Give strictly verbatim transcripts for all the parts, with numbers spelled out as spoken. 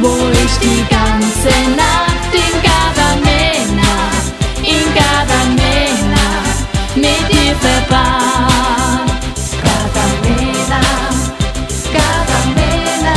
wo ich die ganze Nacht in Gardamena, in Gardamena mit dir verbracht. Gardamena, Gardamena.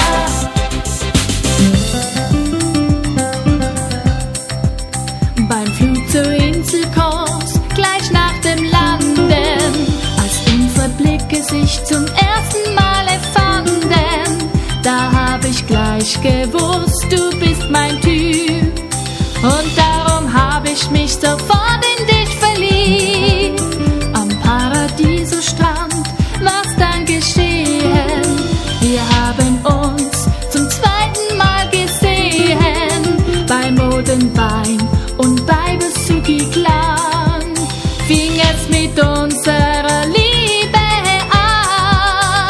Beim Flug zur Insel Kos, gleich nach dem Landen, als unsere Blicke sich zum ersten Mal erfanden, da hab ich gleich gewusst, du bist mein Typ. Und darum hab ich mich sofort in dich verliebt. Am Paradiso-Strand war's dann geschehen. Wir haben uns zum zweiten Mal gesehen. Bei Modenwein und bei Besuki Clan fing es mit unserer Liebe an.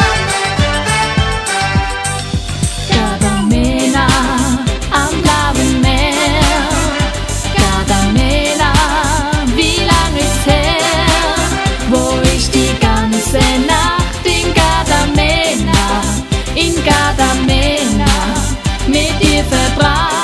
Gardamena am blauen Meer, Gardamena, wie lang ist her, wo ich die ganze Nacht in Gardamena, in Gardamena mit dir verbracht.